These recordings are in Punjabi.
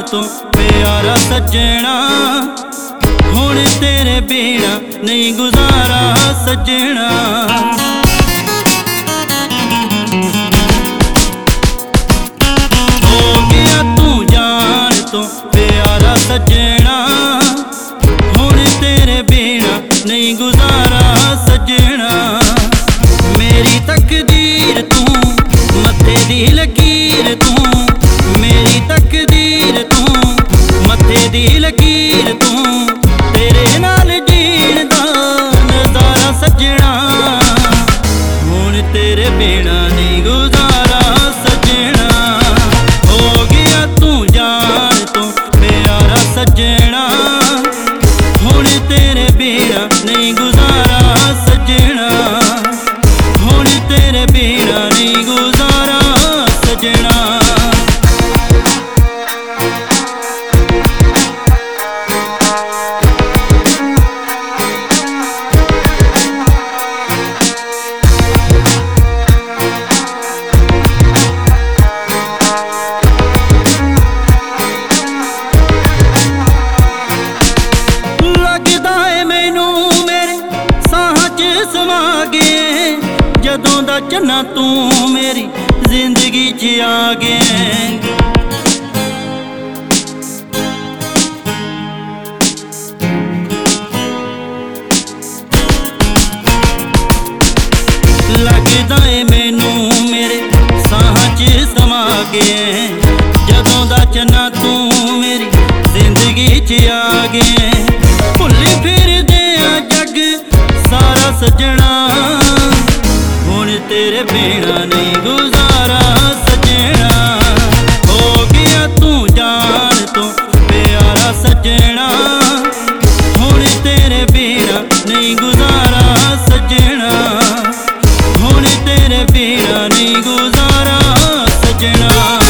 ਤੋਂ ਪਿਆਰਾ ਸੱਜਣਾ, ਹੁਣ ਤੇਰੇ ਬਿਨਾ ਨਹੀਂ ਗੁਜ਼ਾਰਾ ਸੱਜਣਾ। ਹੋ ਗਿਆ ਤੂੰ ਜਾਨ ਤੋਂ ਪਿਆਰਾ ਸੱਜਣਾ, ਹੁਣ ਤੇਰੇ ਬਿਨਾ ਨਹੀਂ ਗੁਜ਼ਾਰਾ ਸੱਜਣਾ। ਮੇਰੀ ਤਕਦੀਰ ਤੂੰ, ਮੱਥੇ ਦੀ ਲਕੀਰ ਤੂੰ, ਮੇਰੀ ਤਕਦੀਰ ਤੂੰ, ਮੱਥੇ ਦੀ ਲਕੀਰ ਤੂੰ, ਤੇਰੇ ਨਾਲ ਜੀਣ ਦਾ ਨਜ਼ਾਰਾ ਸੱਜਣਾ, ਹੁਣ ਤੇਰੇ ਬਿਨਾ ਨਹੀਂ ਗੁਜ਼ਾਰਾ ਸੱਜਣਾ। ਹੋ ਗਿਆ ਤੂੰ ਜਾਨ ਤੋਂ ਪਿਆਰਾ ਸੱਜਣਾ, ਹੁਣ ਤੇਰੇ ਬਿਨਾ ਨਹੀਂ ਗੁਜ਼ਾਰਾ ਸੱਜਣਾ, ਹੁਣ ਤੇਰੇ ਬਿਨਾ ਨਹੀਂ ਗੁਜ਼ਾਰਾ ਸੱਜਣਾ। ਜਦੋਂ ਦਾ ਚੰਨਾ ਤੂੰ ਮੇਰੀ ਜ਼ਿੰਦਗੀ 'ਚ ਆ ਗਿਆ, ਲੱਗਦਾ ਏ ਮੈਨੂੰ ਮੇਰੇ ਸਾਹਾਂ 'ਚ ਸਮਾ ਗਿਆ। ਜਦੋਂ ਦਾ ਚੰਨਾ ਤੂੰ ਮੇਰੀ ਜ਼ਿੰਦਗੀ 'ਚ ਆ ਗਿਆ, ਭੁੱਲੇ ਫਿਰਦੇ ਆ ਜੱਗ ਸਾਰਾ ਸੱਜਣਾ, ਹੁਣ ਤੇਰੇ ਬਿਨਾ ਨਹੀਂ ਗੁਜ਼ਾਰਾ ਸੱਜਣਾ। ਹੋ ਗਿਆ ਤੂੰ ਜਾਨ ਤੋਂ ਪਿਆਰਾ ਸੱਜਣਾ, ਹੁਣ ਤੇਰੇ ਬਿਨਾ ਨਹੀਂ ਗੁਜ਼ਾਰਾ ਸੱਜਣਾ, ਹੁਣ ਤੇਰੇ ਬਿਨਾ ਨਹੀਂ ਗੁਜ਼ਾਰਾ ਸੱਜਣਾ।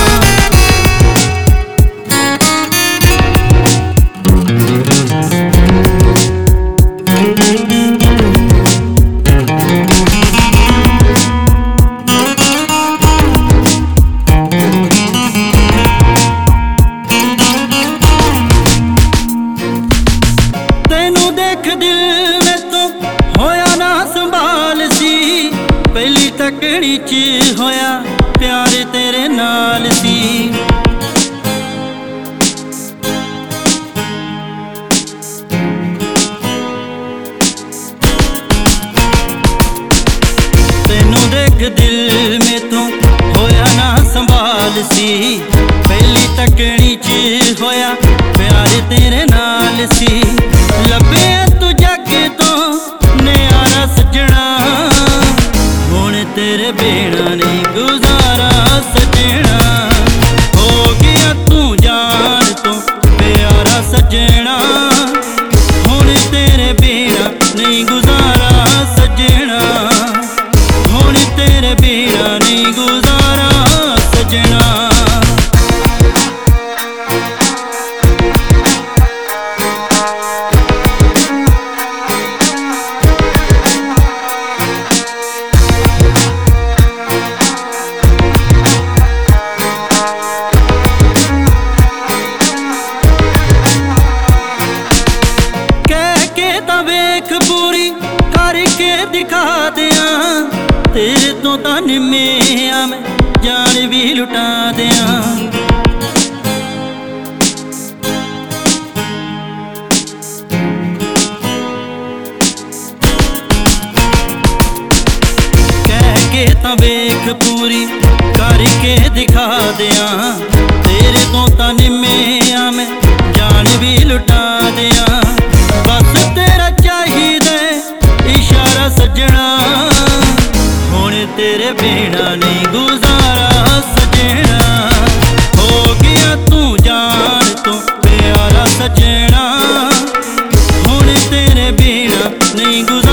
ਦਿਲ ਮੈਥੋਂ ਹੋਇਆ ਨਾ ਸੰਭਾਲ ਸੀ, ਪਹਿਲੀ ਤਕੜੀ 'ਚ ਹੋਇਆ ਪਿਆਰ ਤੇਰੇ ਨਾਲ ਸੀ। ਤੈਨੂੰ ਦੇਖ ਦਿਲ ਮੈਥੋਂ ਹੋਇਆ ਨਾ ਸੰਭਾਲ ਸੀ, ਪਹਿਲੀ ਤਕੜੀ 'ਚ ਹੋਇਆ ਪਿਆਰ ਤੇਰੇ ਨਾਲ ਸੀ। ਲੱਭਿਆ ਤੂੰ ਜੱਗ ਤੋਂ ਨਿਆਰਾ ਸੱਜਣਾ, ਹੁਣ ਤੇਰੇ ਬਿਨਾ ਨਹੀਂ ਗੁਜ਼ਾਰਾ ਸੱਜਣਾ। ਹੋ ਗਿਆ ਤੂੰ ਜਾਨ ਤੋਂ ਪਿਆਰਾ ਸੱਜਣਾ, ਹੁਣ ਤੇਰੇ ਬਿਨਾ ਨਹੀਂ ਗੁਜ਼ਾਰਾ ਸੱਜਣਾ, ਹੁਣ ਤੇਰੇ ਬਿਨਾ ਨਹੀਂ ਗੁਜ਼ਾਰਾ ਸੱਜਣਾ। ਪੂਰੀ ਕਰਕੇ ਦਿਖਾ ਦਿਆਂ, ਤੇਰੇ ਤੋਂ ਤਾਂ ਨਿੰਮਿਆ ਮੈਂ ਜਾਨ ਵੀ ਲੁਟਾ ਦਿਆਂ। ਕਹਿ ਕੇ ਤਾਂ ਵੇਖ ਪੂਰੀ ਕਰਕੇ ਦਿਖਾ ਦਿਆਂ, ਤੇਰੇ ਤੋਂ ਤਾਂ ਨਿੰਮਿਆ ਮੈਂ ਜਾਨ ਵੀ ਲੁਟਾ ਦਿਆਂ। ਬਸ ਤੇਰਾ ਚਾਹੀਦਾ ਇਸ਼ਾਰਾ ਸੱਜਣਾ, ਹੁਣ ਤੇਰੇ ਬਿਨਾ ਨਹੀਂ ਗੁਜ਼ਾਰਾ ਸੱਜਣਾ। ਹੋ ਗਿਆ ਤੂੰ ਜਾਨ ਤੋਂ ਪਿਆਰਾ ਸੱਜਣਾ, ਹੁਣ ਤੇਰੇ ਬਿਨਾ ਨਹੀਂ ਗੁਜ਼ਾਰਾ